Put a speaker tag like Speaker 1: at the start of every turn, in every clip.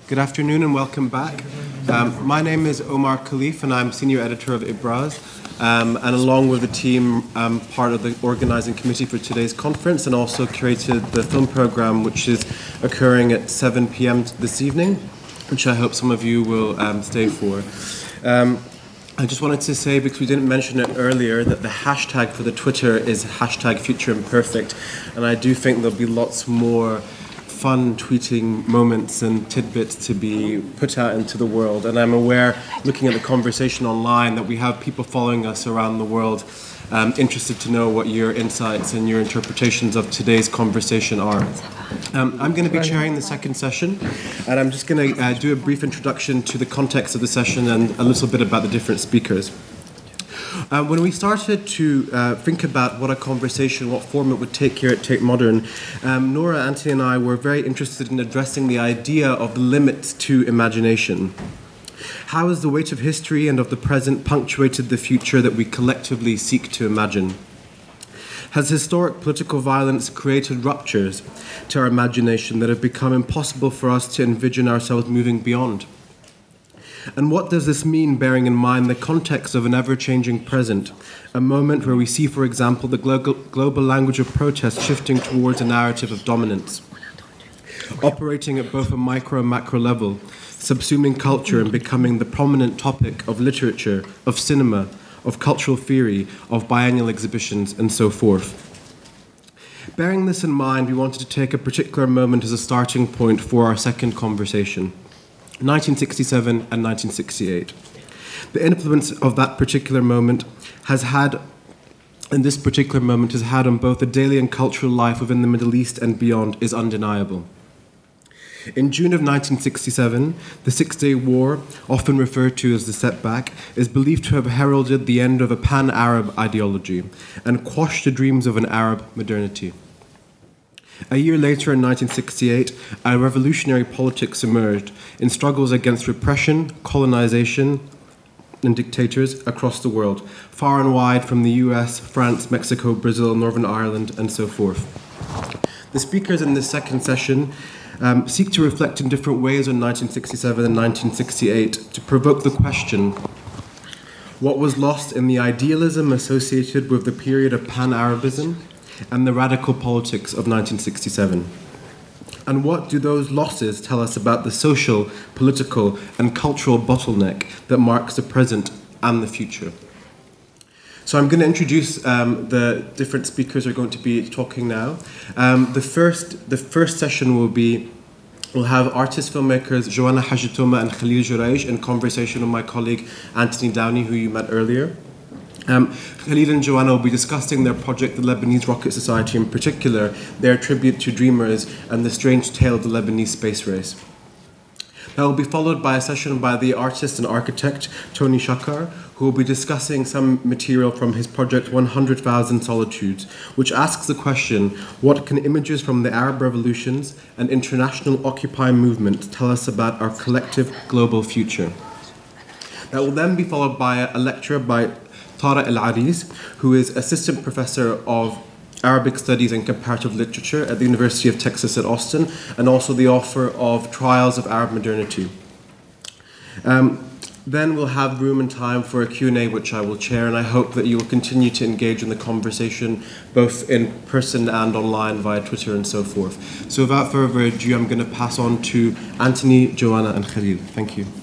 Speaker 1: Good afternoon and welcome back. My name is Omar Khalif and I'm senior editor of Ibraz. And along with the team, I'm part of the organizing committee for today's conference and also curated the film program which is occurring at 7 p.m. this evening, which I hope some of you will stay for. I just wanted to say, because we didn't mention it earlier, that the hashtag for the Twitter is #FutureImperfect, and I do think there'll be lots more fun tweeting moments and tidbits to be put out into the world. And I'm aware, looking at the conversation online, that we have people following us around the world interested to know what your insights and your interpretations of today's conversation are. I'm going to be chairing the second session, and I'm just going to do a brief introduction to the context of the session and a little bit about the different speakers. When we started to think about what a conversation, what form it would take here at Tate Modern, Nora, Anthony and I were very interested in addressing the idea of the limits to imagination. How has the weight of history and of the present punctuated the future that we collectively seek to imagine? Has historic political violence created ruptures to our imagination that have become impossible for us to envision ourselves moving beyond? And what does this mean, bearing in mind the context of an ever-changing present, a moment where we see, for example, the global language of protest shifting towards a narrative of dominance, operating at both a micro and macro level, subsuming culture and becoming the prominent topic of literature, of cinema, of cultural theory, of biennial exhibitions, and so forth. Bearing this in mind, we wanted to take a particular moment as a starting point for our second conversation. 1967 and 1968. The influence of that particular moment has had on both the daily and cultural life within the Middle East and beyond is undeniable. In June of 1967, the Six-Day War, often referred to as the setback, is believed to have heralded the end of a pan-Arab ideology and quashed the dreams of an Arab modernity. A year later, in 1968, a revolutionary politics emerged in struggles against repression, colonization, and dictators across the world, far and wide from the US, France, Mexico, Brazil, Northern Ireland, and so forth. The speakers in this second session seek to reflect in different ways on 1967 and 1968 to provoke the question: what was lost in the idealism associated with the period of pan-Arabism and the radical politics of 1967? And what do those losses tell us about the social, political, and cultural bottleneck that marks the present and the future? So I'm going to introduce the different speakers who are going to be talking now. The first session we'll have artist filmmakers Joanna Hajitouma and Khalil Jurayj in conversation with my colleague Anthony Downey, who you met earlier. Khalil and Joanna will be discussing their project, the Lebanese Rocket Society, in particular, their tribute to dreamers and the strange tale of the Lebanese space race. That will be followed by a session by the artist and architect Tony Shakar, who will be discussing some material from his project 100,000 Solitudes, which asks the question: what can images from the Arab revolutions and international Occupy movement tell us about our collective global future? That will then be followed by a lecture by Tara El-Ariz, who is assistant professor of Arabic Studies and Comparative Literature at the University of Texas at Austin, and also the author of Trials of Arab Modernity. Then we'll have room and time for a Q&A, which I will chair, and I hope that you will continue to engage in the conversation, both in person and online via Twitter and so forth. So without further ado, I'm going to pass on to Anthony, Joanna, and Khalil. Thank you.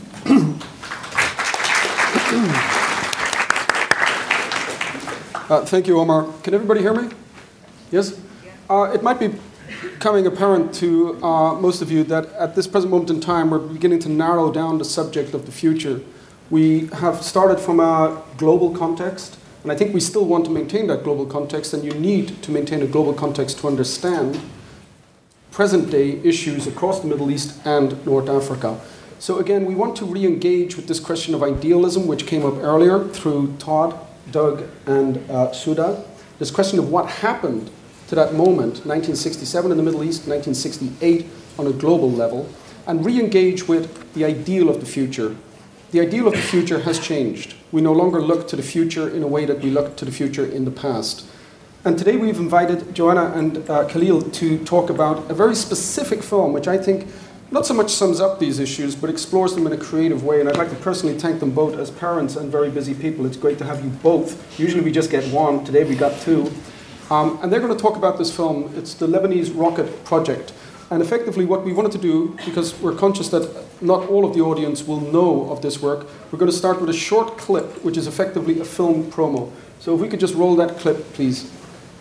Speaker 2: Thank you, Omar. Can everybody hear me? Yes? It might be becoming apparent to most of you that at this present moment in time, we're beginning to narrow down the subject of the future. We have started from a global context, and I think we still want to maintain that global context, and you need to maintain a global context to understand present-day issues across the Middle East and North Africa. So again, we want to re-engage with this question of idealism, which came up earlier through Todd, Doug, and Suda. This question of what happened to that moment, 1967 in the Middle East, 1968 on a global level, and re-engage with the ideal of the future. The ideal of the future has changed. We no longer look to the future in a way that we looked to the future in the past. And today we've invited Joanna and Khalil to talk about a very specific film, which I think not so much sums up these issues, but explores them in a creative way. And I'd like to personally thank them both as parents and very busy people. It's great to have you both. Usually we just get one. Today we got two. And they're going to talk about this film. It's the Lebanese Rocket Project. And effectively what we wanted to do, because we're conscious that not all of the audience will know of this work, we're going to start with a short clip, which is effectively a film promo. So if we could just roll that clip, please.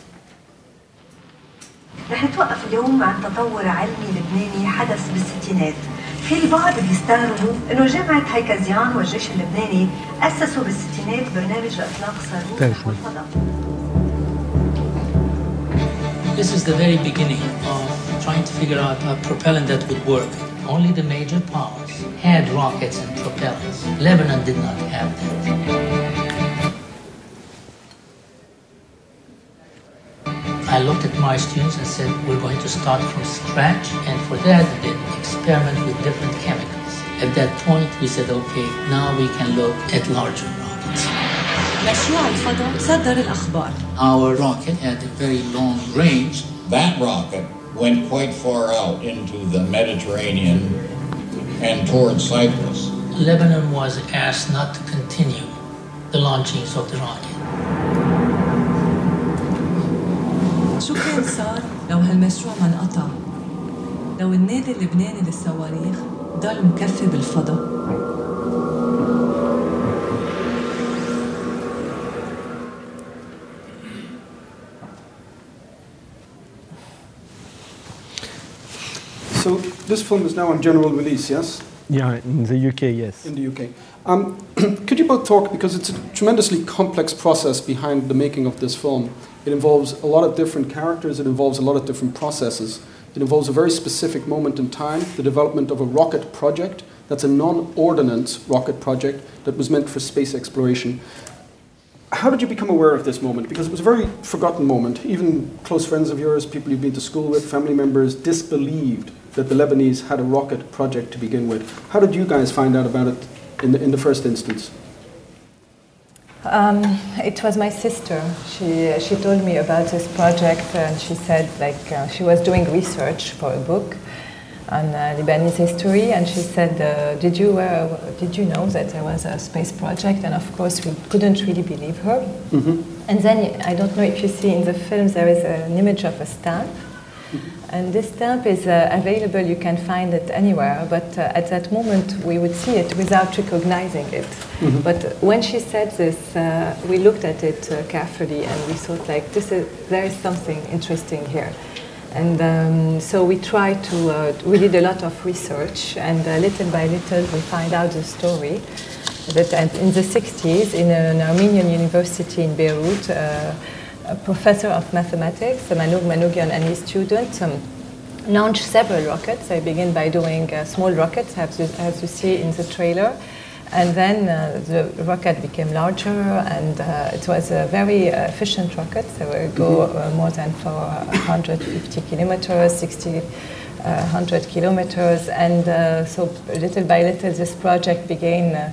Speaker 3: رح نتوقف اليوم عن تطور علمي لبناني حدث بالستينات. في البعض بيستغربوا انه جامعة هيكزيان والجيش اللبناني أسسوا بالستينات برنامج لإطلاق صاروخ نحو الفضاء.
Speaker 4: This is the very beginning of trying to figure out a propellant that would work. Only the major powers had rockets and propellants. Lebanon did not have that. I looked at my students and said, we're going to start from scratch, and for that, we did experiment with different chemicals. At that point, we said, okay, now we can look at larger rockets.
Speaker 3: مشروع الفضاء صدر الأخبار.
Speaker 4: Our rocket had a very long range.
Speaker 5: That rocket went quite far out into the Mediterranean and towards Cyprus.
Speaker 4: Lebanon was asked not to continue the launchings of the rocket.
Speaker 6: شو كان صار لو هالمشروع ما انقطع؟ لو النادي اللبناني للصواريخ ضل مكفي بالفضاء؟
Speaker 2: So this film is now on general release, yes?
Speaker 7: Yeah, in the UK, yes.
Speaker 2: In the UK. Could you both talk, because it's a tremendously complex process behind the making of this film. It involves a lot of different characters, it involves a lot of different processes. It involves a very specific moment in time, the development of a rocket project. That's a non-ordnance rocket project that was meant for space exploration. How did you become aware of this moment? Because it was a very forgotten moment. Even close friends of yours, people you've been to school with, family members, disbelieved that the Lebanese had a rocket project to begin with. How did you guys find out about it in the first instance?
Speaker 8: It was my sister. She told me about this project, and she said she was doing research for a book on Lebanese history, and she said, did you know that there was a space project? And of course we couldn't really believe her. Mm-hmm. And then, I don't know if you see in the film, there is an image of a stamp. And this stamp is available, you can find it anywhere, but at that moment we would see it without recognizing it. Mm-hmm. But when she said this, we looked at it carefully and we thought there is something interesting here. And so we tried we did a lot of research, and little by little we find out the story that in the 60s in an Armenian university in Beirut, a professor of mathematics, Manoug Manougian, and his students launched several rockets. They began by doing small rockets, as you see in the trailer. And then the rocket became larger, and it was a very efficient rocket. They will go more than 450 kilometers, 100 kilometers. And so little by little, this project began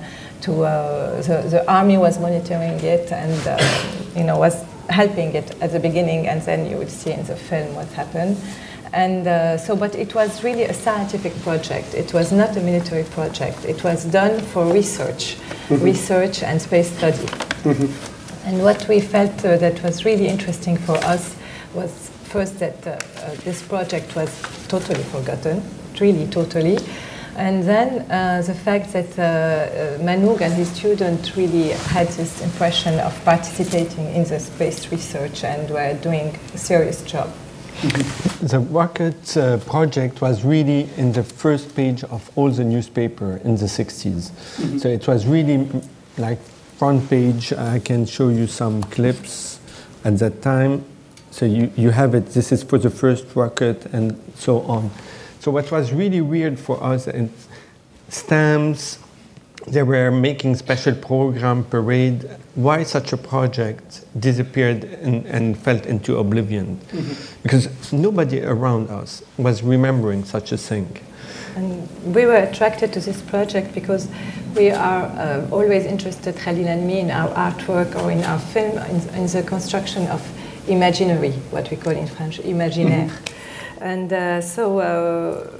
Speaker 8: the army was monitoring it and, was helping it at the beginning, and then you will see in the film what happened. And but it was really a scientific project. It was not a military project. It was done for research, mm-hmm. research and space study. Mm-hmm. And what we felt that was really interesting for us was first that this project was totally forgotten, really totally. And then the fact that Manoug and his student really had this impression of participating in the space research and were doing a serious job.
Speaker 7: Mm-hmm. The rocket project was really in the first page of all the newspaper in the 60s. Mm-hmm. So it was really like front page. I can show you some clips at that time. So you have it. This is for the first rocket and so on. So what was really weird for us, and stamps, they were making special program, parade. Why such a project disappeared and fell into oblivion? Mm-hmm. Because nobody around us was remembering such a thing.
Speaker 8: And we were attracted to this project because we are always interested, Khalil and me, in our artwork or in our film, in the construction of imaginary, what we call in French, imaginaire. Mm-hmm. And so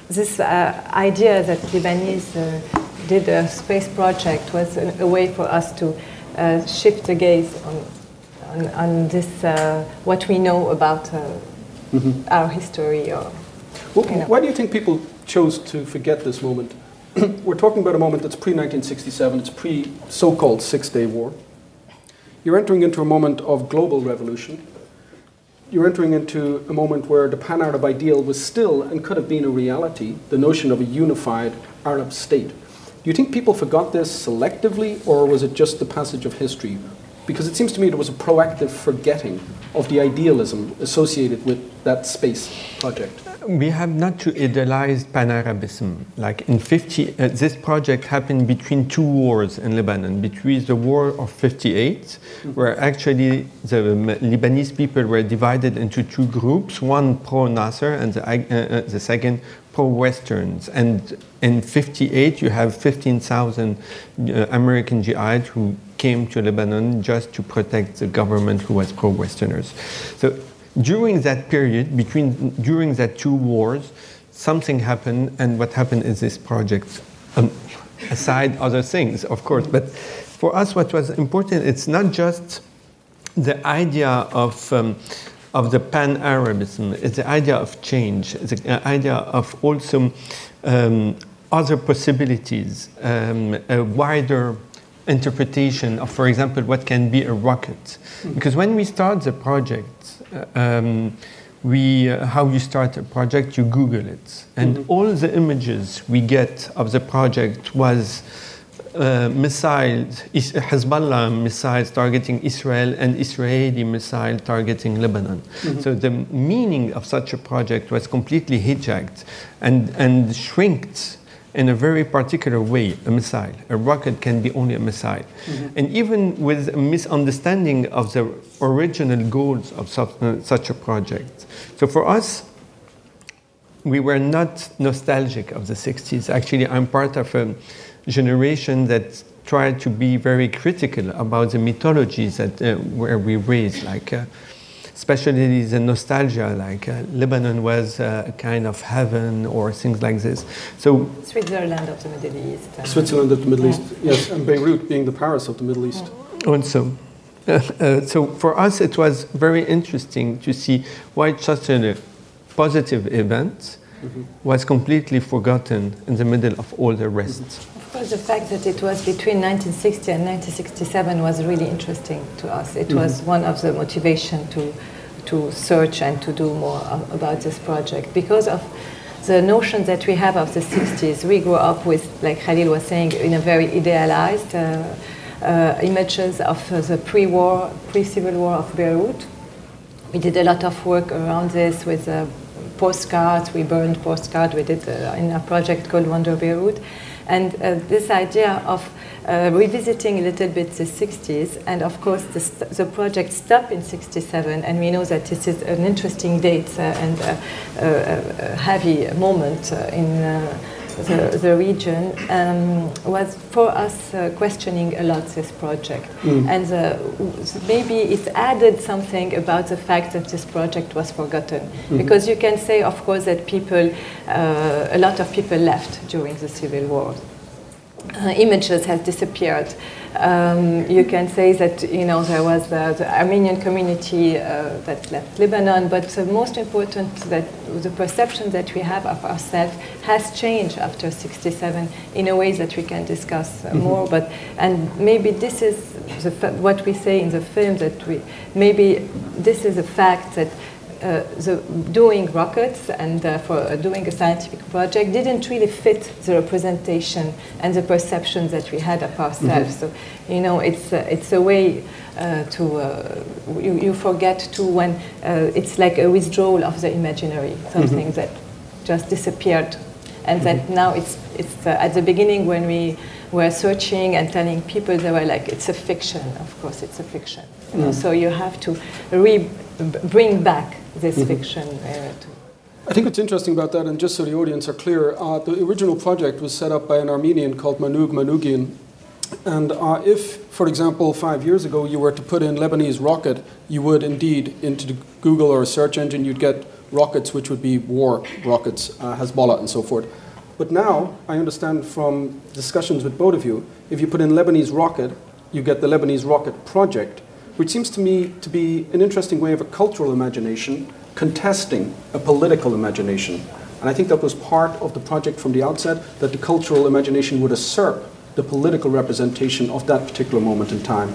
Speaker 8: this idea that Lebanese did a space project was a way for us to shift the gaze on this, what we know about our history.
Speaker 2: Why do you think people chose to forget this moment? We're talking about a moment that's pre-1967, it's pre-so-called Six-Day War. You're entering into a moment of global revolution. You're entering into a moment where the Pan-Arab ideal was still and could have been a reality, the notion of a unified Arab state. Do you think people forgot this selectively, or was it just the passage of history? Because it seems to me there was a proactive forgetting of the idealism associated with that space project.
Speaker 7: We have not to idealize Pan-Arabism. Like in this project happened between two wars in Lebanon, between the war of 58, where actually the Lebanese people were divided into two groups, one pro-Nasser and the second pro-Westerns. And in 58, you have 15,000 American GIs who came to Lebanon just to protect the government who was pro-Westerners. So during that period, during that two wars, something happened, and what happened is this project, aside other things, of course. But for us, what was important, it's not just the idea of the Pan-Arabism, it's the idea of change, the idea of also other possibilities, a wider interpretation of, for example, what can be a rocket. Because when we start the project, how you start a project, you Google it. And all the images we get of the project was missiles, Hezbollah missiles targeting Israel and Israeli missile targeting Lebanon. So the meaning of such a project was completely hijacked and shrinked in a very particular way, a missile. A rocket can be only a missile. And even with a misunderstanding of the original goals of such a project. So for us, we were not nostalgic of the 60s. Actually, I'm part of a generation that tried to be very critical about the mythologies that where we raised, like especially the nostalgia, like Lebanon was a kind of heaven or things like this. So
Speaker 8: Switzerland of the Middle East.
Speaker 2: Switzerland of the Middle East, yes, and Beirut being the Paris of the Middle East.
Speaker 7: Also, so for us it was very interesting to see why such a positive event was completely forgotten in the middle of all the rest.
Speaker 8: Of course, the fact that it was between 1960 and 1967 was really interesting to us. It was one of the motivation to search and to do more about this project. Because of the notion that we have of the 60s, we grew up with, like Khalil was saying, in a very idealized images of the pre-civil war of Beirut. We did a lot of work around this with postcards. We burned postcards. We did in a project called Wonder Beirut. And this idea of revisiting a little bit the 60s, and of course the project stopped in 67, and we know that this is an interesting date and a heavy moment in the region, was for us questioning a lot this project. And maybe it added something about the fact that this project was forgotten. Because you can say, of course, that people, a lot of people left during the civil war. Images have disappeared. You can say that there was the Armenian community that left Lebanon, but the most important that the perception that we have of ourselves has changed after 67 in a way that we can discuss more. And maybe this is what we say in the film, that maybe this is a fact that doing rockets and for doing a scientific project didn't really fit the representation and the perception that we had of ourselves. So, it's a way you forget to when it's like a withdrawal of the imaginary, something that just disappeared, and that now it's at the beginning when we were searching and telling people, they were like, it's a fiction. Of course, it's a fiction. So you have to bring back this fiction.
Speaker 2: I think what's interesting about that, and just so the audience are clear, the original project was set up by an Armenian called Manug Manougian. And if, for example, 5 years ago you were to put in Lebanese rocket, you would indeed, into the Google or a search engine, you'd get rockets, which would be war rockets, Hezbollah and so forth. But now, I understand from discussions with both of you, if you put in Lebanese rocket, you get the Lebanese rocket project, which seems to me to be an interesting way of a cultural imagination contesting a political imagination. And I think that was part of the project from the outset, that the cultural imagination would usurp the political representation of that particular moment in time.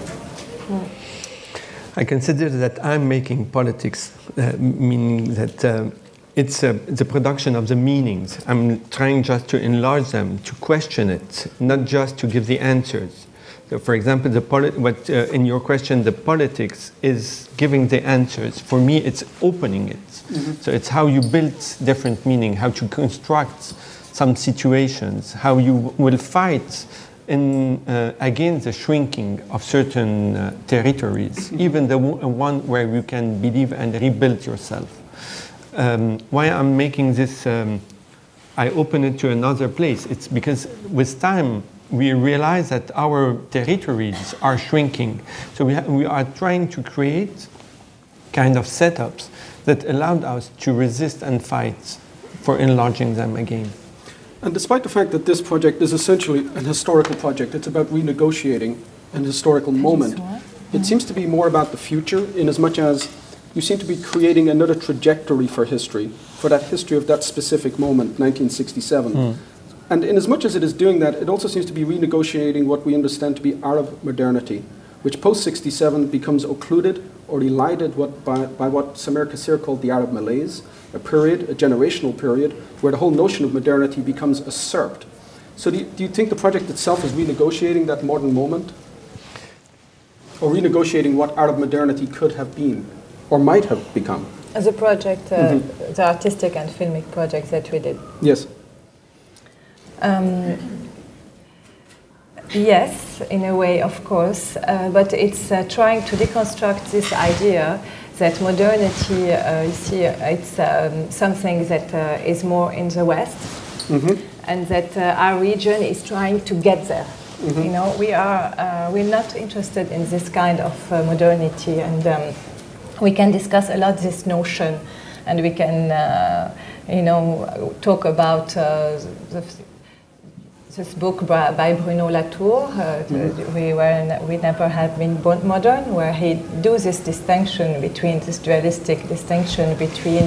Speaker 7: I consider that I'm making politics, meaning that it's the production of the meanings. I'm trying just to enlarge them, to question it, not just to give the answers. So, for example, in your question, the politics is giving the answers. For me, it's opening it. Mm-hmm. So it's how you build different meaning, how to construct some situations, how you will fight against the shrinking of certain territories, mm-hmm. even the one where you can believe and rebuild yourself. Why I'm making this, I open it to another place. It's because with time, we realize that our territories are shrinking. So we are trying to create kind of setups that allowed us to resist and fight for enlarging them again.
Speaker 2: And despite the fact that this project is essentially an historical project, it's about renegotiating an historical moment, it seems to be more about the future, in as much as you seem to be creating another trajectory for history, for that history of that specific moment, 1967. And in as much as it is doing that, it also seems to be renegotiating what we understand to be Arab modernity, which post-67 becomes occluded or elided by what Samir Kassir called the Arab malaise, a generational period, where the whole notion of modernity becomes usurped. So do you think the project itself is renegotiating that modern moment? Or renegotiating what Arab modernity could have been, or might have become?
Speaker 8: As a project, the artistic and filmic project that we did.
Speaker 2: Yes.
Speaker 8: Yes, in a way, of course, but it's trying to deconstruct this idea that modernity, you see, it's something that is more in the West, mm-hmm. and that our region is trying to get there. Mm-hmm. You know, we're not interested in this kind of modernity, and we can discuss a lot this notion, and we can, talk about this book by Bruno Latour, We Never Have Been Modern, where he does this distinction between this dualistic distinction between,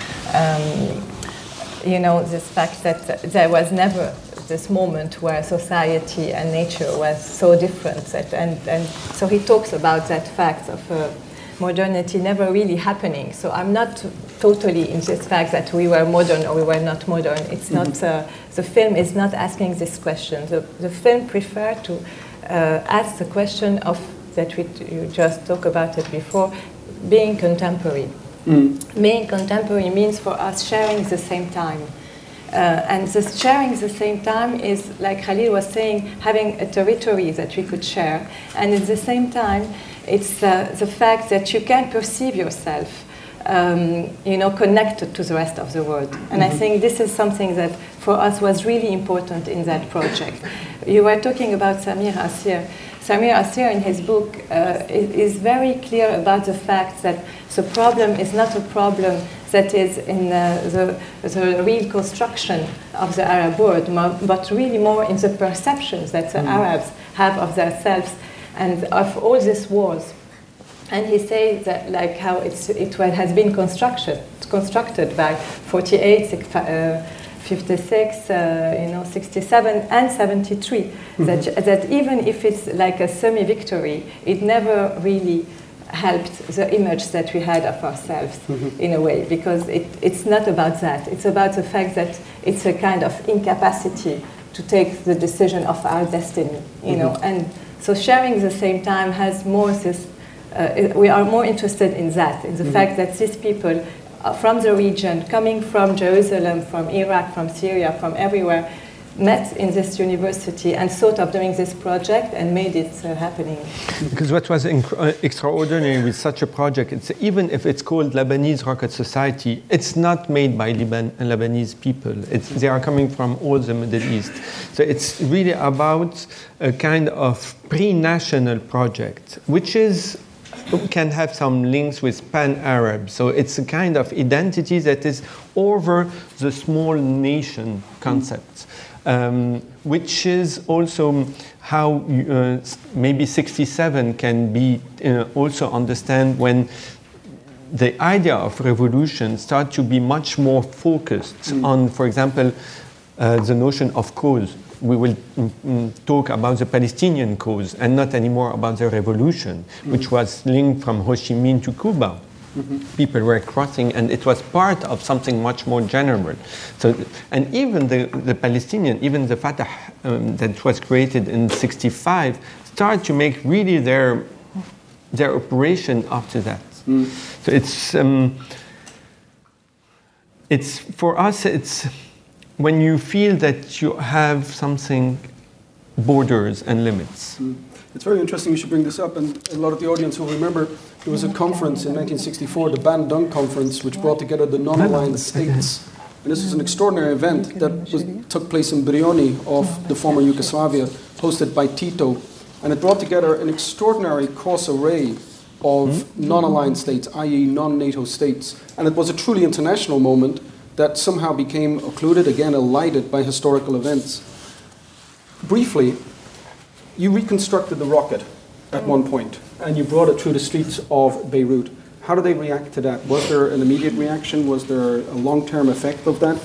Speaker 8: this fact that there was never this moment where society and nature was so different, and so he talks about that fact of modernity never really happening. So I'm not totally in this fact that we were modern or we were not modern. It's not, the film is not asking this question. The film prefers to ask the question of, you just talked about it before, being contemporary. Being contemporary means for us sharing the same time. And the sharing the same time is, like Khalil was saying, having a territory that we could share. And at the same time, it's the fact that you can perceive yourself, connected to the rest of the world. And I think this is something that for us was really important in that project. You were talking about Samir Assir. Samir Assir in his book is very clear about the fact that the problem is not a problem that is in the real construction of the Arab world, but really more in the perceptions that the Arabs have of themselves and of all these wars. And he says that, like, how it has been constructed by 48, 56, 67, and 73. That even if it's like a semi-victory, it never really helped the image that we had of ourselves in a way, because it's not about that. It's about the fact that it's a kind of incapacity to take the decision of our destiny, and so sharing the same time has more this, we are more interested in that, in the fact that these people from the region, coming from Jerusalem, from Iraq, from Syria, from everywhere, met in this university and thought of doing this project and made it happening.
Speaker 7: Because what was extraordinary with such a project, even if it's called Lebanese Rocket Society, it's not made by Lebanese people. They are coming from all the Middle East. So it's really about a kind of pre-national project, which is can have some links with Pan-Arab. So it's a kind of identity that is over the small nation concept, which is also how maybe 67 can be also understand when the idea of revolution starts to be much more focused on, for example, the notion of cause. We will talk about the Palestinian cause and not anymore about the revolution, which was linked from Ho Chi Minh to Cuba. People were crossing, and it was part of something much more general. So, and even the Palestinian, even the Fatah that was created in '65, started to make really their operation after that. So it's for us. It's when you feel that you have something borders and limits.
Speaker 2: It's very interesting you should bring this up, and a lot of the audience will remember there was a conference in 1964, the Bandung Conference, which brought together the non-aligned states. And this was an extraordinary event that took place in Brioni of the former Yugoslavia, hosted by Tito. And it brought together an extraordinary cross array of non-aligned states, i.e. non-NATO states. And it was a truly international moment that somehow became occluded, again elided by historical events. Briefly, you reconstructed the rocket at one point, and you brought it through the streets of Beirut. How do they react to that? Was there an immediate reaction? Was there a long-term effect of that?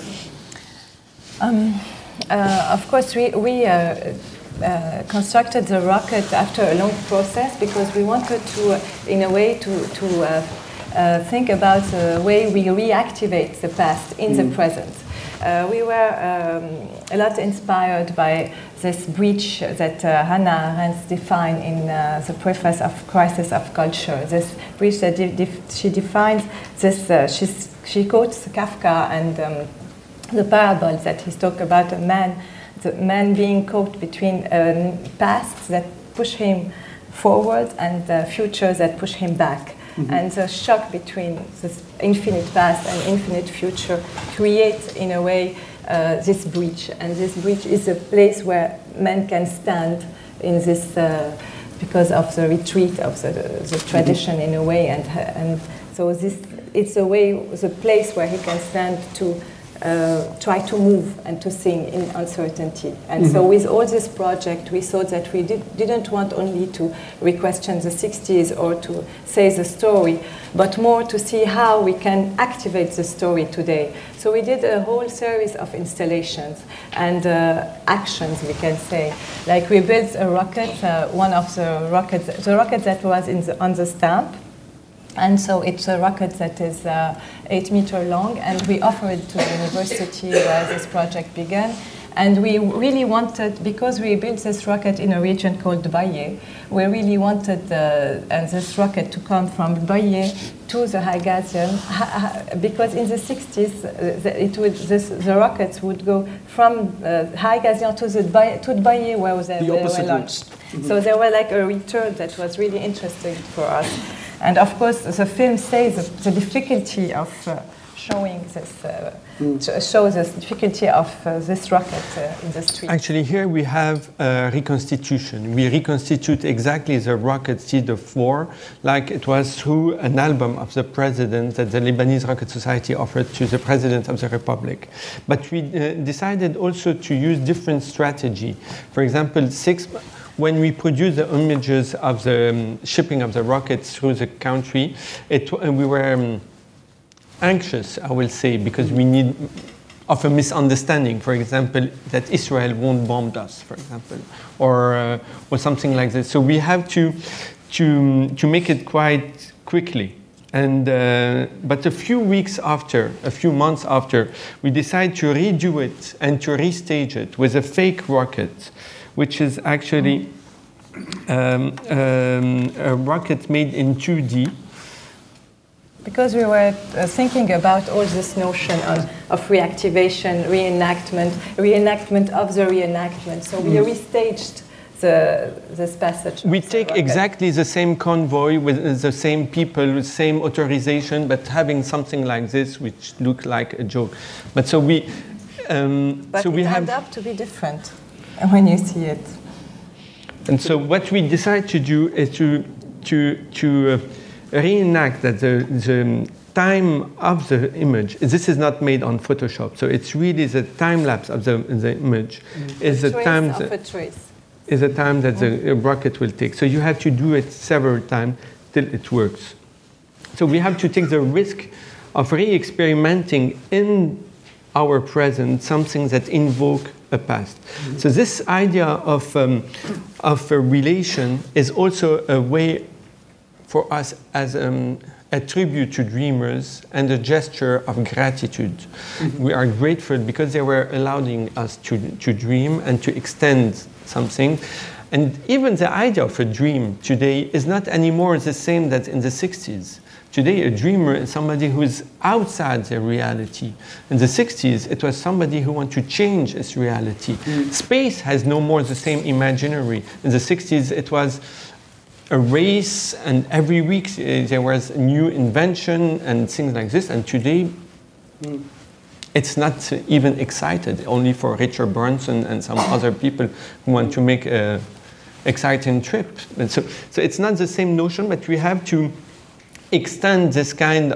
Speaker 8: Of course, we constructed the rocket after a long process because we wanted to, in a way, to think about the way we reactivate the past in the present. We were a lot inspired by this breach that Hannah Arendt defined in the preface of Crisis of Culture. This breach that she defines this. She quotes Kafka and the parables that he talks about the man being caught between a past that push him forward and the future that push him back. And the shock between this infinite past and infinite future creates, in a way, this breach. And this breach is a place where man can stand in this, because of the retreat of the tradition, in a way. And so it's a way, the place where he can stand to try to move and to sing in uncertainty. And so with all this project, we thought that we didn't want only to re-question the 60s or to say the story, but more to see how we can activate the story today. So we did a whole series of installations and actions, we can say. Like we built a rocket, one of the rocket that was on the stamp. And so it's a rocket that is 8 meters long, and we offered it to the university where this project began. And we really wanted, because we built this rocket in a region called Baye, we really wanted this rocket to come from Baye to the High Gazian, because in the 60s, the rockets would go from High Gazian to Baye, where they were launched. So there were like a return that was really interesting for us. And of course, the film says the difficulty of showing this, shows the difficulty of this rocket in the street.
Speaker 7: Actually, here we have a reconstitution. We reconstitute exactly the rocket seed of war, like it was through an album of the president that the Lebanese Rocket Society offered to the president of the republic. But we decided also to use different strategy. For example, when we produced the images of the shipping of the rockets through the country, we were anxious, I will say, because we need of a misunderstanding, for example, that Israel won't bomb us, for example, or something like this. So we have to make it quite quickly. And but a few months after, we decided to redo it and to restage it with a fake rocket, which is actually a rocket made in 2D.
Speaker 8: Because we were thinking about all this notion of reactivation, reenactment of the reenactment. So we restaged this passage.
Speaker 7: We take exactly the same convoy with the same people, with same authorization, but having something like this, which looked like a joke. But so we,
Speaker 8: but it ended up to be different when you see it.
Speaker 7: And so what we decide to do is to reenact that the time of the image, this is not made on Photoshop, so it's really the time lapse of the image is the time is the time that the rocket will take. So you have to do it several times till it works. So we have to take the risk of re-experimenting in our present something that invoke a past. So this idea of a relation is also a way for us as a tribute to dreamers and a gesture of gratitude. We are grateful because they were allowing us to dream and to extend something. And even the idea of a dream today is not anymore the same that in the 60s. Today, a dreamer is somebody who is outside their reality. In the 60s, it was somebody who wanted to change its reality. Space has no more the same imaginary. In the 60s, it was a race, and every week there was a new invention and things like this. And today, it's not even excited, only for Richard Branson and some other people who want to make an exciting trip. And so it's not the same notion, but we have to extend this kind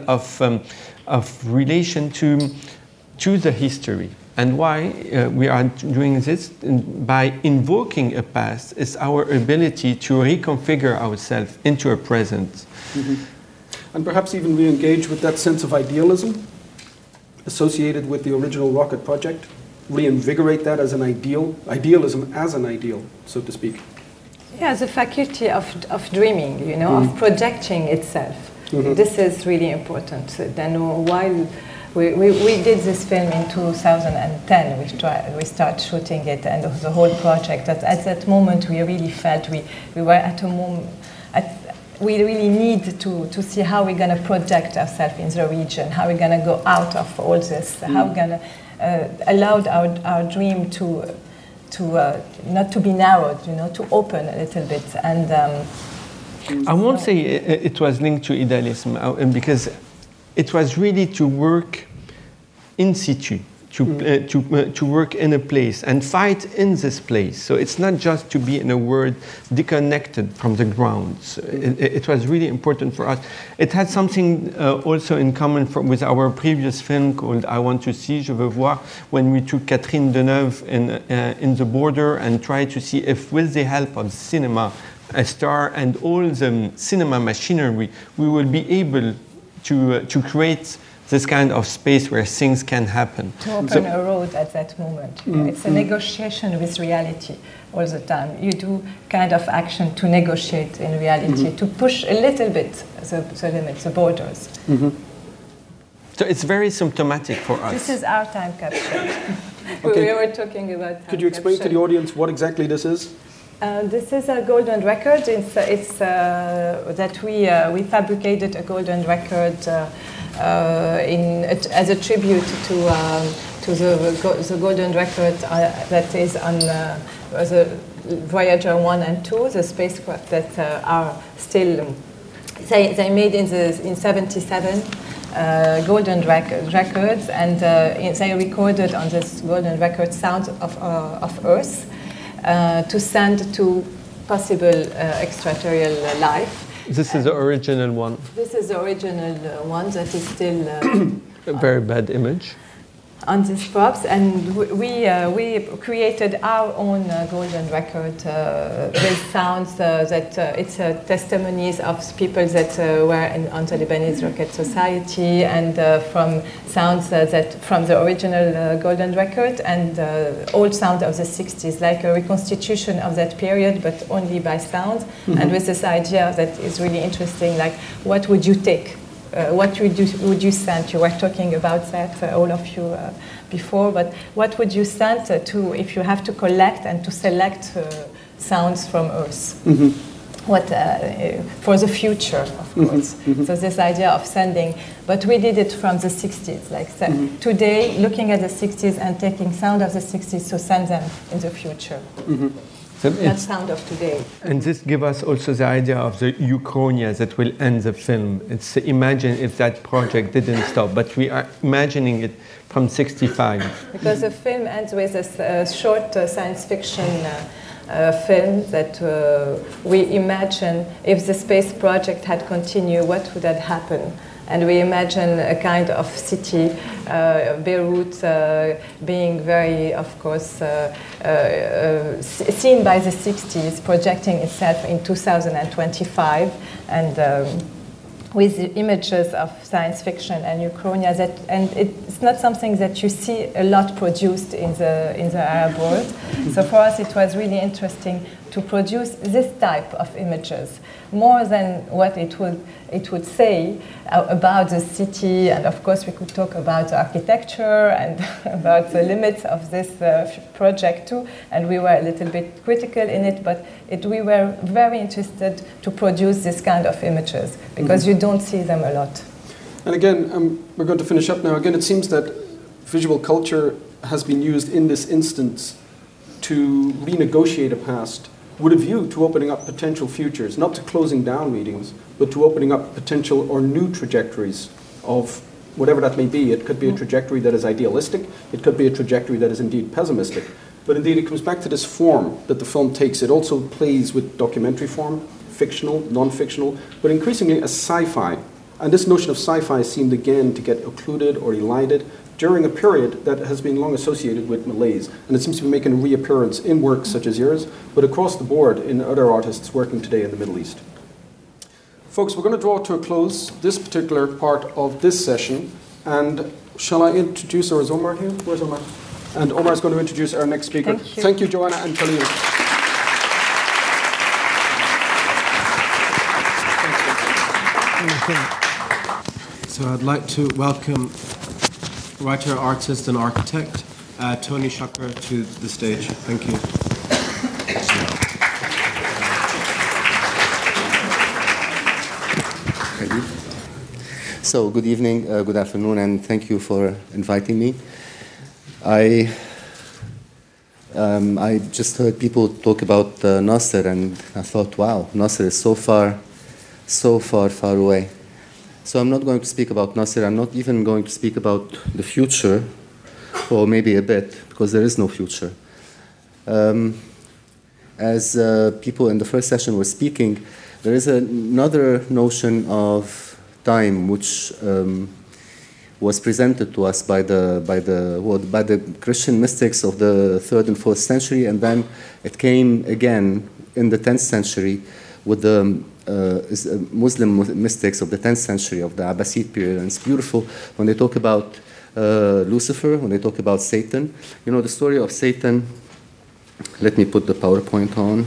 Speaker 7: of relation to the history. And why we are doing this by invoking a past is our ability to reconfigure ourselves into a present.
Speaker 2: And perhaps even re-engage with that sense of idealism associated with the original rocket project, reinvigorate that as an idealism as an ideal, so to speak.
Speaker 8: Yeah, the faculty of dreaming, of projecting itself. This is really important. Then while we did this film in 2010, we started shooting it, and the whole project. At that moment, we really felt we were at a moment. We really need to see how we're going to project ourselves in the region, how we're going to go out of all this, how we're going to allow our dream to not to be narrowed, to open a little bit. And
Speaker 7: I won't say it was linked to idealism, because it was really to work in situ, to work in a place and fight in this place. So it's not just to be in a world disconnected from the ground. So it was really important for us. It had something also in common with our previous film called I Want to See, Je veux voir, when we took Catherine Deneuve in the border and tried to see if, with the help of cinema, a star and all the cinema machinery, we will be able to create this kind of space where things can happen.
Speaker 8: To open a road at that moment. It's a negotiation with reality all the time. You do kind of action to negotiate in reality, to push a little bit the limits, the borders.
Speaker 7: So it's very symptomatic for us.
Speaker 8: This is our time capsule.
Speaker 2: Okay.
Speaker 8: We were talking about time
Speaker 2: Could you explain to the audience what exactly this is?
Speaker 8: This is a golden record. It's that we fabricated a golden record as a tribute to the golden record that is on the Voyager 1 and 2, the spacecraft that are still. They made in 77 golden records, and they recorded on this golden record sounds of Earth. To send to possible extraterrestrial life.
Speaker 7: This is the original one.
Speaker 8: This is the original one that is still
Speaker 7: a very bad image.
Speaker 8: On these props, and we created our own golden record with sounds that it's testimonies of people that were on the Lebanese Rocket Society, and from sounds that from the original golden record and old sound of the 60s, like a reconstitution of that period, but only by sound, and with this idea that is really interesting, like what would you take? What would you send? You were talking about that, all of you, before, but what would you send to if you have to collect and to select sounds from Earth? What for the future, of course. So this idea of sending, but we did it from the 60s, like today, looking at the 60s and taking sound of the 60s to send them in the future.
Speaker 7: So
Speaker 8: that sound of today.
Speaker 7: And this gives us also the idea of the Uchronia that will end the film. It's imagine if that project didn't stop, but we are imagining it from 65.
Speaker 8: Because the film ends with a short science fiction film that we imagine if the space project had continued, what would have happened. And we imagine a kind of city, Beirut, being very, of course, seen by the 60s, projecting itself in 2025, and with the images of science fiction and Uchronia. And it's not something that you see a lot produced in the Arab world. So for us, it was really interesting to produce this type of images, more than what it would say about the city. And of course, we could talk about the architecture and about the limits of this project too. And we were a little bit critical in it, but we were very interested to produce this kind of images, because you don't see them a lot.
Speaker 2: And again, we're going to finish up now. Again, it seems that visual culture has been used in this instance to renegotiate a past with a view to opening up potential futures, not to closing down readings, but to opening up potential or new trajectories of whatever that may be. It could be a trajectory that is idealistic, it could be a trajectory that is indeed pessimistic. But indeed, it comes back to this form that the film takes. It also plays with documentary form, fictional, non-fictional, but increasingly as sci-fi. And this notion of sci-fi seemed again to get occluded or elided during a period that has been long associated with malaise. And it seems to be making a reappearance in works such as yours, but across the board in other artists working today in the Middle East. Folks, we're going to draw to a close this particular part of this session. And shall I introduce, or is Omar here? Where's Omar? And Omar is going to introduce our next speaker. Thank you, Joanna and Khalil.
Speaker 1: So I'd like to welcome writer, artist, and architect Tony Chakra to the stage. Thank you.
Speaker 9: Thank you. So, good evening, good afternoon, and thank you for inviting me. I just heard people talk about Nasser, and I thought, wow, Nasser is so far away. So I'm not going to speak about Nasser. I'm not even going to speak about the future, or maybe a bit, because there is no future. As people in the first session were speaking, there is another notion of time which was presented to us by the Christian mystics of the 3rd and 4th century, and then it came again in the 10th century with the Muslim mystics of the 10th century, of the Abbasid period. And it's beautiful when they talk about Lucifer, when they talk about Satan. You know, the story of Satan, let me put the PowerPoint on.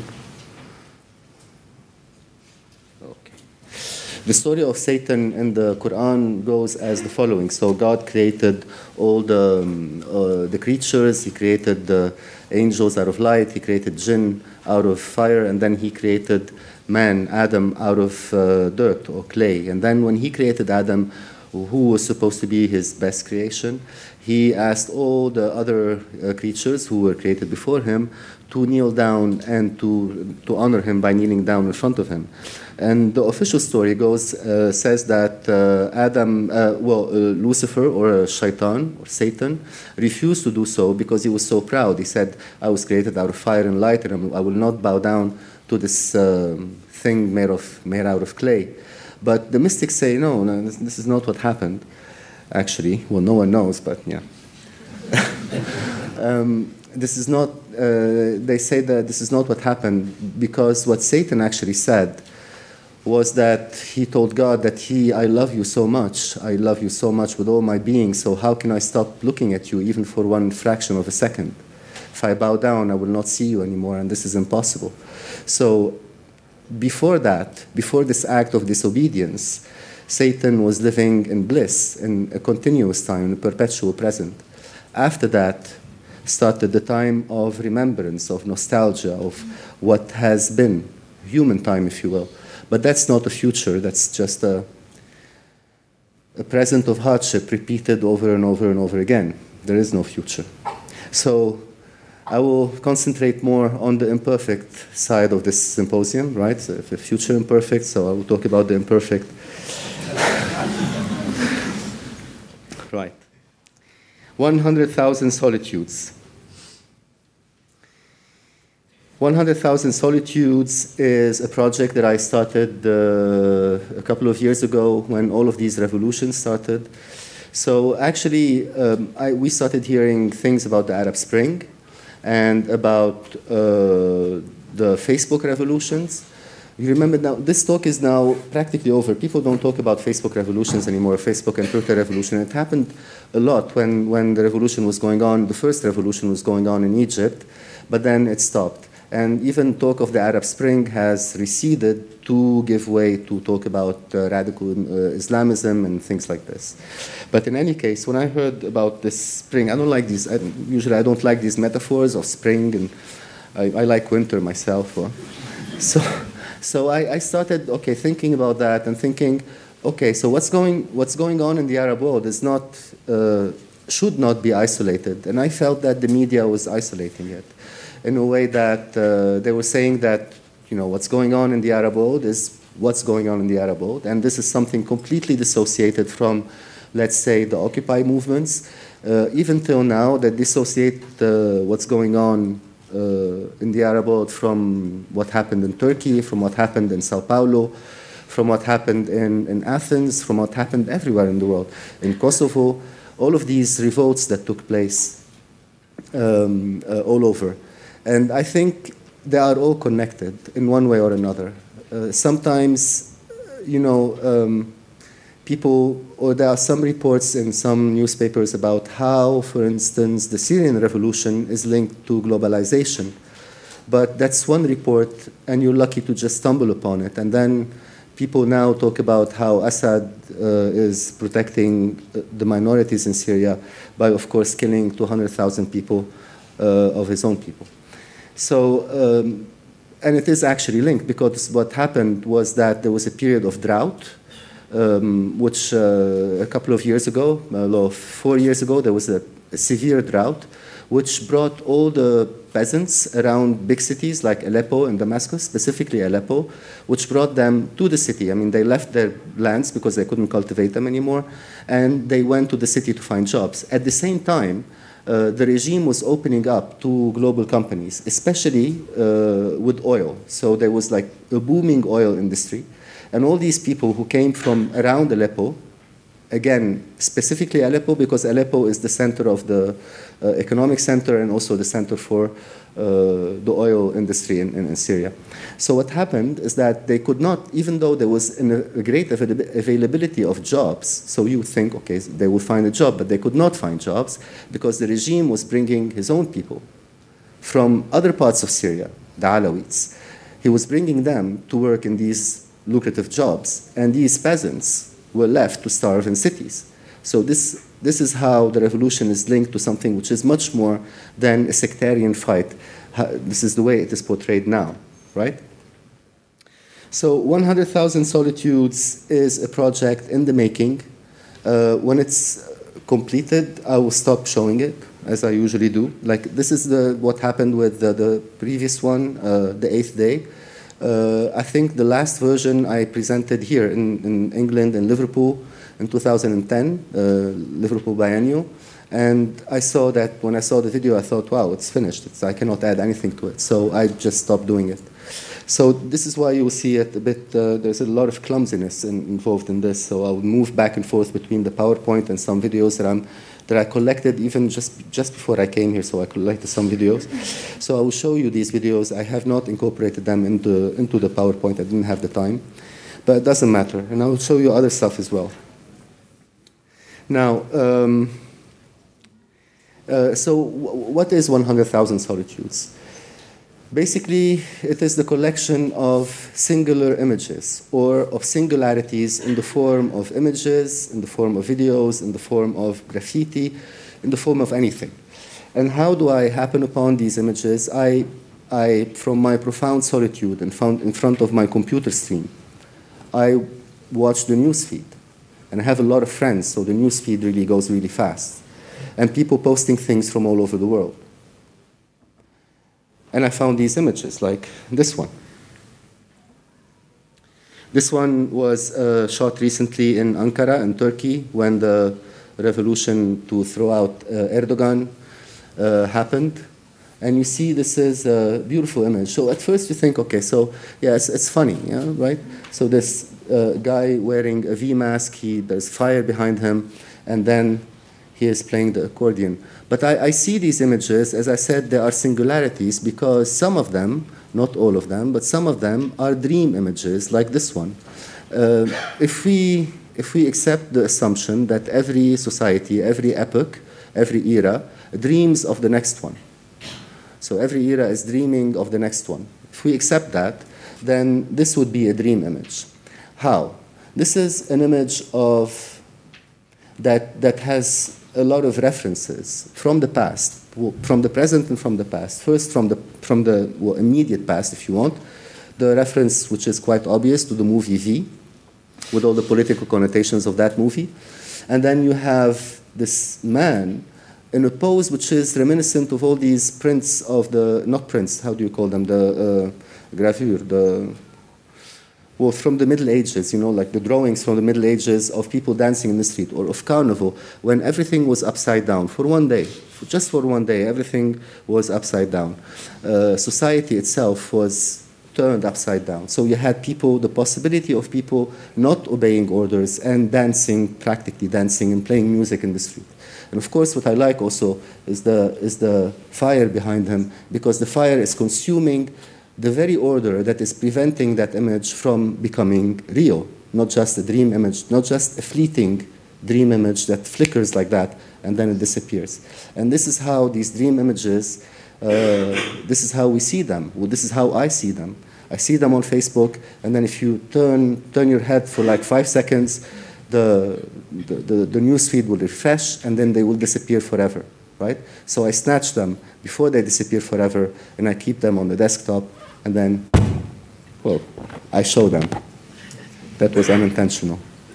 Speaker 9: Okay. The story of Satan in the Quran goes as the following. So God created all the creatures, he created the angels out of light, he created jinn out of fire, and then he created man, Adam, out of dirt or clay. And then when he created Adam, who was supposed to be his best creation, he asked all the other creatures who were created before him to kneel down and to honor him by kneeling down in front of him. And the official story says that Lucifer, or Shaitan, or Satan, refused to do so because he was so proud. He said, I was created out of fire and light, and I will not bow down to this thing made out of clay. But the mystics say, no, this is not what happened, actually. Well, no one knows, but yeah. This is not, they say that this is not what happened, because what Satan actually said was that he told God that I love you so much with all my being, so how can I stop looking at you even for one fraction of a second? If I bow down, I will not see you anymore, and this is impossible. So before this act of disobedience, Satan was living in bliss, in a continuous time, in a perpetual present. After that started the time of remembrance, of nostalgia, of what has been, human time, if you will. But that's not a future, that's just a present of hardship repeated over and over and over again. There is no future. So I will concentrate more on the imperfect side of this symposium, right? So if the future imperfect, so I will talk about the imperfect. Right. 100,000 solitudes. 100,000 Solitudes is a project that I started a couple of years ago when all of these revolutions started. So actually, we started hearing things about the Arab Spring and about the Facebook revolutions. You remember now, this talk is now practically over. People don't talk about Facebook revolutions anymore, Facebook and Twitter revolution. It happened a lot when the revolution was going on. The first revolution was going on in Egypt, but then it stopped. And even talk of the Arab Spring has receded to give way to talk about radical Islamism and things like this. But in any case, when I heard about this spring, I don't like these, usually I don't like these metaphors of spring, and I like winter myself. So I started, thinking about that and thinking, so what's going on in the Arab world is not, should not be isolated. And I felt that the media was isolating it in a way that they were saying that, what's going on in the Arab world is what's going on in the Arab world. And this is something completely dissociated from, let's say, the Occupy movements. Even till now, that dissociate what's going on in the Arab world from what happened in Turkey, from what happened in Sao Paulo, from what happened in Athens, from what happened everywhere in the world, in Kosovo, all of these revolts that took place all over. And I think they are all connected in one way or another. Sometimes, people, or there are some reports in some newspapers about how, for instance, the Syrian revolution is linked to globalization. But that's one report, and you're lucky to just stumble upon it. And then people now talk about how Assad is protecting the minorities in Syria by, of course, killing 200,000 people of his own people. So, and it is actually linked, because what happened was that there was a period of drought, which a couple of years ago, 4 years ago, there was a severe drought, which brought all the peasants around big cities like Aleppo and Damascus, specifically Aleppo, which brought them to the city. I mean, they left their lands because they couldn't cultivate them anymore, and they went to the city to find jobs. At the same time, the regime was opening up to global companies, especially with oil. So there was like a booming oil industry. And all these people who came from around Aleppo, again, specifically Aleppo, because Aleppo is the center of the economic center and also the center for the oil industry in Syria. So what happened is that they could not, even though there was a great availability of jobs, so you think, they will find a job, but they could not find jobs because the regime was bringing his own people from other parts of Syria, the Alawites. He was bringing them to work in these lucrative jobs, and these peasants were left to starve in cities. So this is how the revolution is linked to something which is much more than a sectarian fight. This is the way it is portrayed now, right? So 100,000 Solitudes is a project in the making. When it's completed, I will stop showing it, as I usually do. Like, this is what happened with the previous one, the 8th day. I think the last version I presented here in England, in Liverpool, in 2010, Liverpool Biennial. And I saw that when I saw the video, I thought, wow, it's finished. I cannot add anything to it. So I just stopped doing it. So this is why you will see it a bit, there's a lot of clumsiness involved in this. So I will move back and forth between the PowerPoint and some videos that I collected even just before I came here, so I collected some videos. So I will show you these videos. I have not incorporated them into the PowerPoint. I didn't have the time. But it doesn't matter. And I will show you other stuff as well. Now, so what is 100,000 Solitudes? Basically, it is the collection of singular images, or of singularities in the form of images, in the form of videos, in the form of graffiti, in the form of anything. And how do I happen upon these images? I from my profound solitude and found in front of my computer screen, I watch the news feed. And I have a lot of friends, so the news feed really goes really fast. And people posting things from all over the world. And I found these images, like this one. This one was shot recently in Ankara, in Turkey, when the revolution to throw out Erdogan happened. And you see this is a beautiful image. So at first you think, okay, so yeah, it's funny, yeah, right? So this guy wearing a V mask, there's fire behind him, and then he is playing the accordion. But I see these images, as I said, there are singularities because some of them, not all of them, but some of them are dream images, like this one. If we accept the assumption that every society, every epoch, every era dreams of the next one. So every era is dreaming of the next one. If we accept that, then this would be a dream image. How? This is an image of that has a lot of references from the past, from the present and from the past. First, from the immediate past, if you want, the reference, which is quite obvious, to the movie V, with all the political connotations of that movie. And then you have this man in a pose which is reminiscent of all these prints of the, not prints, how do you call them, the gravure, from the Middle Ages, like the drawings from the Middle Ages of people dancing in the street, or of Carnival, when everything was upside down for one day. Just for one day, everything was upside down. Society itself was turned upside down. So you had the possibility of people not obeying orders and dancing, practically dancing and playing music in the street. And of course, what I like also is the fire behind him, because the fire is consuming the very order that is preventing that image from becoming real, not just a dream image, not just a fleeting dream image that flickers like that and then it disappears. And this is how these dream images, this is how we see them. Well, this is how I see them. I see them on Facebook, and then if you turn your head for like 5 seconds, the newsfeed will refresh, and then they will disappear forever, right? So I snatch them before they disappear forever, and I keep them on the desktop, and then, well, I show them. That was unintentional.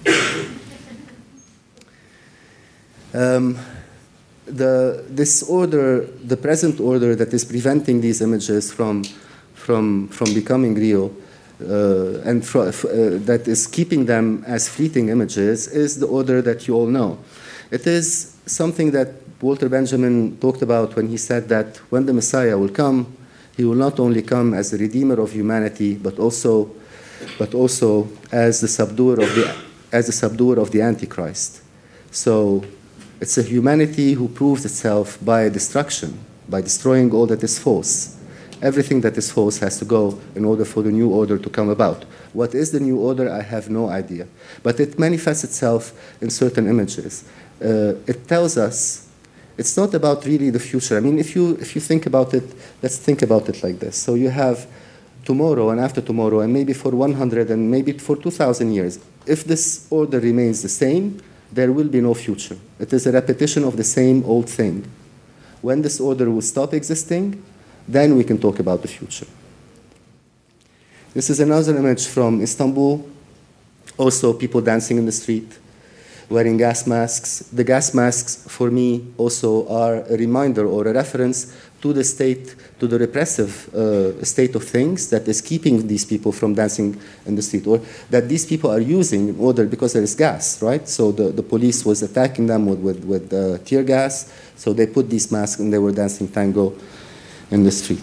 Speaker 9: This order, the present order that is preventing these images from becoming real, and that is keeping them as fleeting images, is the order that you all know. It is something that Walter Benjamin talked about when he said that when the Messiah will come, he will not only come as the redeemer of humanity, but also as the subduer of the Antichrist. So it's a humanity who proves itself by destruction, by destroying all that is false. Everything that is false has to go in order for the new order to come about. What is the new order? I have no idea. But it manifests itself in certain images. It tells us it's not about really the future. I mean, if you think about it, let's think about it like this. So you have tomorrow and after tomorrow, and maybe for 100 and maybe for 2,000 years. If this order remains the same, there will be no future. It is a repetition of the same old thing. When this order will stop existing, then we can talk about the future. This is another image from Istanbul. Also, people dancing in the street, wearing gas masks. The gas masks, for me, also are a reminder or a reference to the state, to the repressive state of things that is keeping these people from dancing in the street, or that these people are using in order, because there is gas, right? So the police was attacking them with tear gas, so they put these masks and they were dancing tango in the street.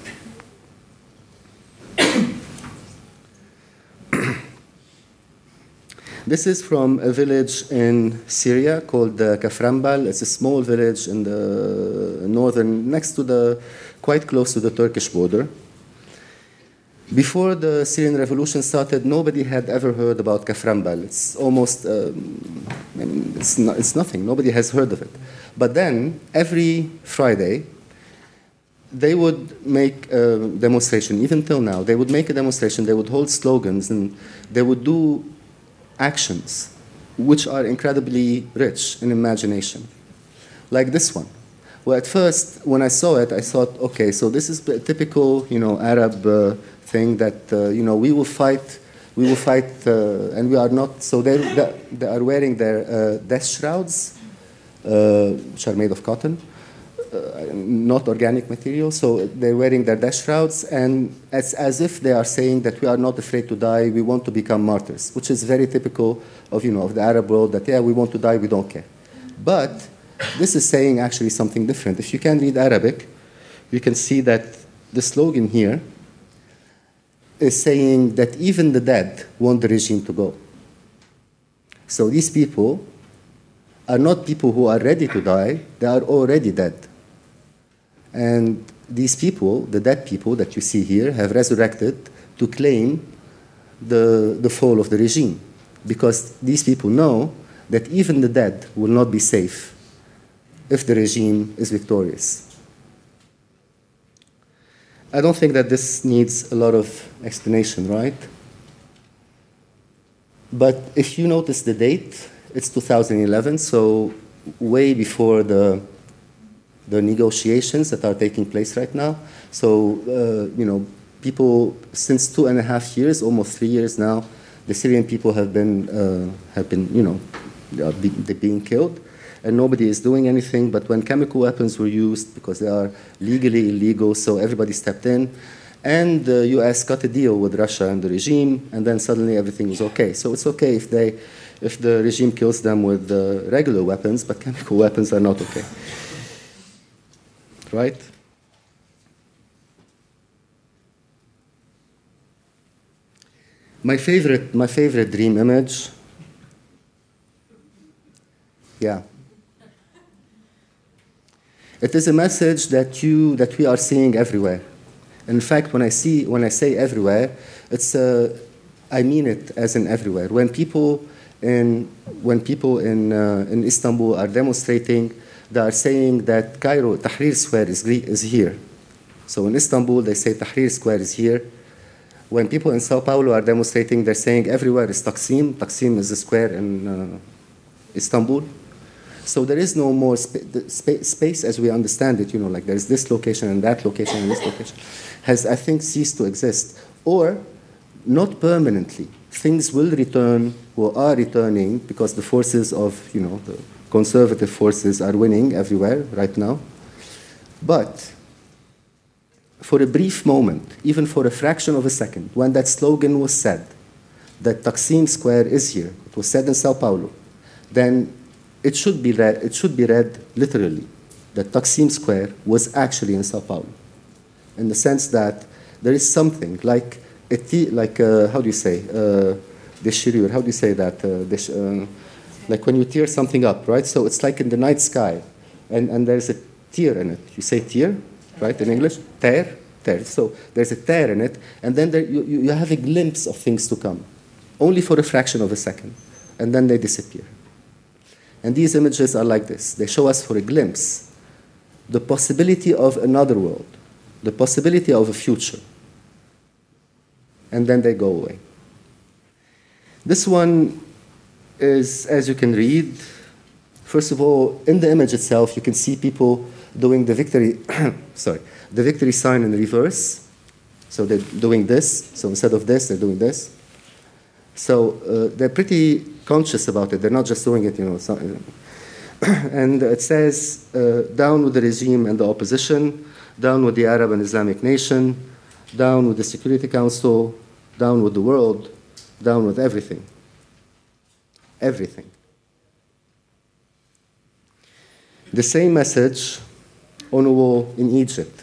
Speaker 9: This is from a village in Syria called Kaframbal. It's a small village in the northern, quite close to the Turkish border. Before the Syrian revolution started, nobody had ever heard about Kaframbal. It's almost, it's nothing. Nobody has heard of it. But then, every Friday, they would make a demonstration, even till now. They would make a demonstration, they would hold slogans, and they would do actions which are incredibly rich in imagination, like this one. Well, at first, when I saw it, I thought, okay, so this is a typical, Arab thing that, we will fight, and we are not. So they are wearing their death shrouds, which are made of cotton, not organic material. So they're wearing their death shrouds, and it's as if they are saying that we are not afraid to die, we want to become martyrs, which is very typical of, of the Arab world, that, yeah, we want to die, we don't care. But this is saying actually something different. If you can read Arabic, you can see that the slogan here is saying that even the dead want the regime to go. So these people are not people who are ready to die, they are already dead. And these people, the dead people that you see here, have resurrected to claim the fall of the regime. Because these people know that even the dead will not be safe if the regime is victorious. I don't think that this needs a lot of explanation, right? But if you notice the date, it's 2011, so way before the negotiations that are taking place right now. So, people, since 2.5 years, almost 3 years now, the Syrian people have been they're being killed, and nobody is doing anything. But when chemical weapons were used, because they are legally illegal, so everybody stepped in, and the U.S. cut a deal with Russia and the regime, and then suddenly everything was okay. So it's okay if the regime kills them with regular weapons, but chemical weapons are not okay, right? My favorite dream image. Yeah. It is a message that we are seeing everywhere. In fact, when I say everywhere, I mean it as in everywhere. When people in Istanbul are demonstrating, they are saying that Cairo Tahrir Square is here. So in Istanbul, they say Tahrir Square is here. When people in Sao Paulo are demonstrating, they're saying everywhere is Taksim. Taksim is a square in Istanbul. So there is no more space as we understand it. Like there's this location and that location and this location has, I think, ceased to exist. Or not permanently. Things will return or are returning because the forces of, the conservative forces are winning everywhere right now. But for a brief moment, even for a fraction of a second, when that slogan was said, that Taksim Square is here, it was said in Sao Paulo, then it should be read literally, that Taksim Square was actually in Sao Paulo, in the sense that there is something like how do you say, déchirure, how do you say that, like when you tear something up, right? So it's like in the night sky, and there's a tear in it. You say tear, right, in English? Tear. So there's a tear in it, and then you have a glimpse of things to come, only for a fraction of a second, and then they disappear. And these images are like this. They show us for a glimpse the possibility of another world, the possibility of a future, and then they go away. This one is, as you can read, first of all, in the image itself, you can see people doing the victory, the victory sign in reverse. So they're doing this. So instead of this, they're doing this. So they're pretty conscious about it. They're not just doing it, and it says, down with the regime and the opposition, down with the Arab and Islamic nation, down with the Security Council, down with the world, down with everything. Everything. The same message on a wall in Egypt.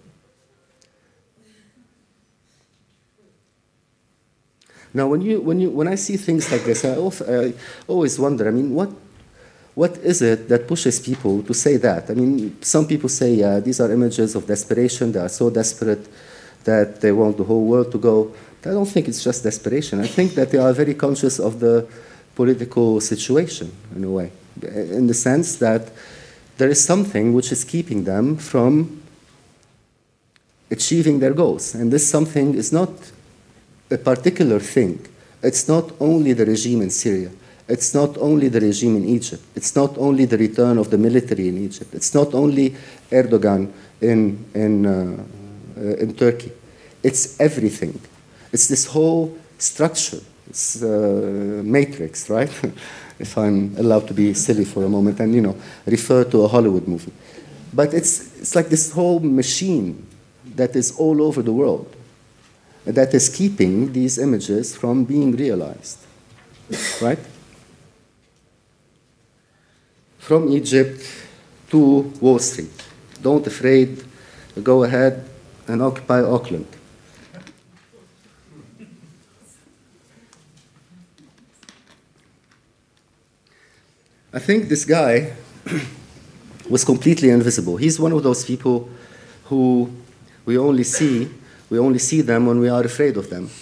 Speaker 9: Now, when I see things like this, I always wonder. I mean, what is it that pushes people to say that? I mean, some people say, yeah, these are images of desperation. They are so desperate that they want the whole world to go. I don't think it's just desperation. I think that they are very conscious of the political situation in a way, in the sense that there is something which is keeping them from achieving their goals. And this something is not a particular thing. It's not only the regime in Syria. It's not only the regime in Egypt. It's not only the return of the military in Egypt. It's not only Erdogan in Turkey. It's everything. It's this whole structure. It's matrix, right? If I'm allowed to be silly for a moment and, refer to a Hollywood movie. But it's like this whole machine that is all over the world that is keeping these images from being realized, right? From Egypt to Wall Street. Don't afraid go ahead and occupy Auckland. I think this guy was completely invisible. He's one of those people who we only see them when we are afraid of them.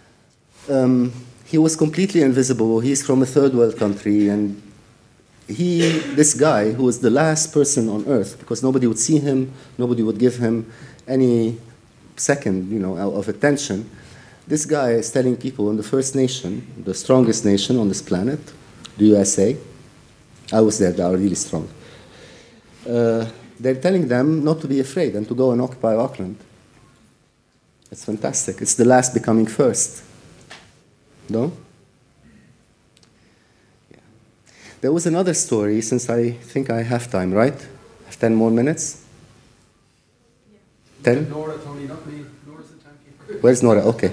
Speaker 9: He was completely invisible. He's from a third world country, and this guy, who was the last person on earth, because nobody would see him, nobody would give him any second, of attention. This guy is telling people in the First Nation, the strongest nation on this planet, the USA. I was there, they are really strong. They're telling them not to be afraid and to go and occupy Auckland. It's fantastic. It's the last becoming first. No? Yeah. There was another story, since I think I have time, right? I have 10 more minutes? 10?
Speaker 2: Nora, Tony, not me. Nora's the timekeeper.
Speaker 9: Where's Nora? Okay.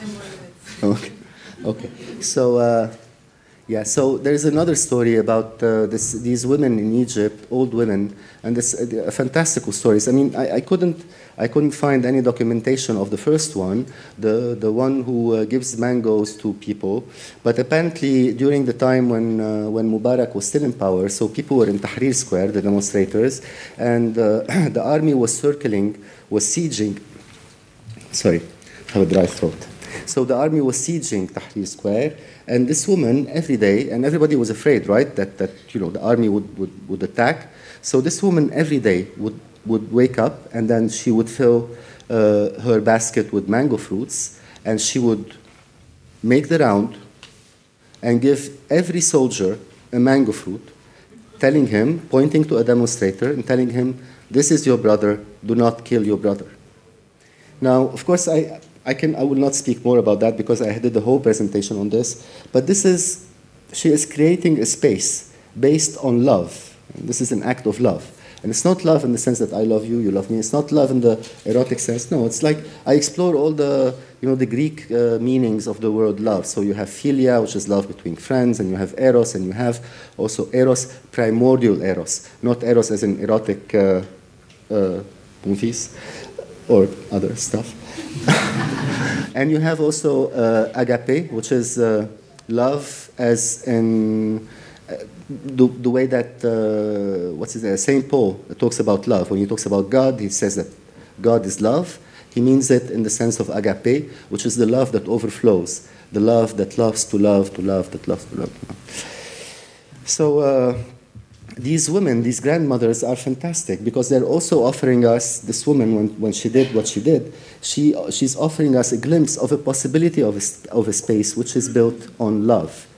Speaker 9: Okay. So, so there's another story about these women in Egypt, old women, and this fantastical stories. I mean, I couldn't find any documentation of the first one, the one who gives mangoes to people. But apparently, during the time when Mubarak was still in power, so people were in Tahrir Square, the demonstrators, and the army was sieging. Sorry, I have a dry throat. So the army was sieging Tahrir Square, and this woman every day, and everybody was afraid, right, that the army would attack. So this woman every day would wake up, and then she would fill her basket with mango fruits, and she would make the round and give every soldier a mango fruit, telling him, pointing to a demonstrator, and telling him, "This is your brother, do not kill your brother." Now, of course, I will not speak more about that because I did the whole presentation on this, but she is creating a space based on love. And this is an act of love. And it's not love in the sense that I love you, you love me. It's not love in the erotic sense. No, it's like I explore all the Greek meanings of the word love. So you have philia, which is love between friends, and you have eros, and you have also eros, primordial eros, not eros as in erotic movies or other stuff. And you have also agape, which is love as in the way that St. Paul talks about love. When he talks about God, he says that God is love. He means it in the sense of agape, which is the love that overflows, the love that loves to love, to love, that loves to love. So these women, these grandmothers, are fantastic because they're also offering us, this woman, when she did what she did, she's offering us a glimpse of a possibility of a space which is built on love,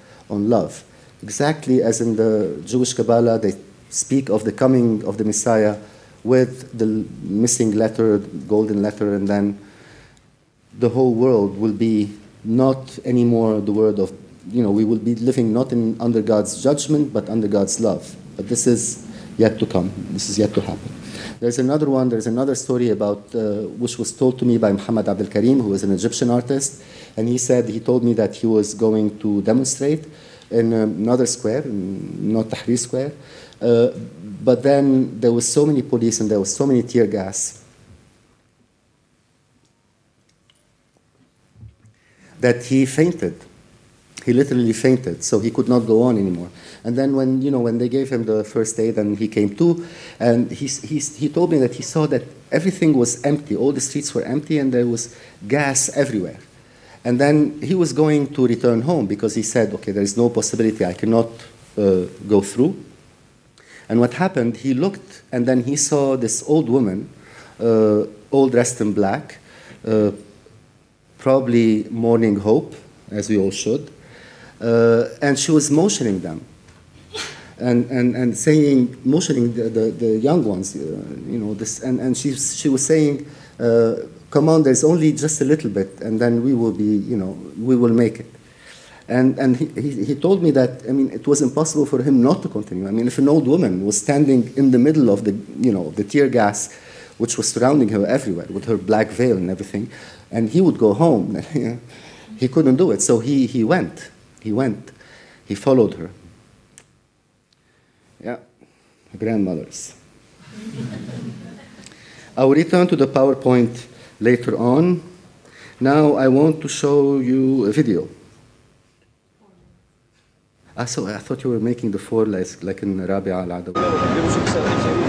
Speaker 9: Exactly as in the Jewish Kabbalah, they speak of the coming of the Messiah with the missing letter, golden letter, and then the whole world will be not anymore the word of, we will be living not under God's judgment, but under God's love. But this is yet to come. This is yet to happen. There's another story about, which was told to me by Muhammad Abdel Karim, who is an Egyptian artist, and he told me that he was going to demonstrate in another square, not Tahrir Square, but then there was so many police and there was so many tear gas that he fainted. He literally fainted, so he could not go on anymore. And then when they gave him the first aid and he came to, and he told me that he saw that everything was empty, all the streets were empty, and there was gas everywhere. And then he was going to return home because he said, okay, there is no possibility, I cannot go through. And what happened, he looked, and then he saw this old woman, all dressed in black, probably mourning hope, as we all should, and she was motioning them. And saying, motioning the young ones, this, and she was saying, come on, there's only just a little bit, and then we will be, we will make it. And he told me that, it was impossible for him not to continue. If an old woman was standing in the middle of the tear gas, which was surrounding her everywhere, with her black veil and everything, and he would go home, he couldn't do it. So he went, he followed her. Yeah, grandmothers. I will return to the PowerPoint later on. Now I want to show you a video. I thought you were making the four like in Rabia al-Adawi.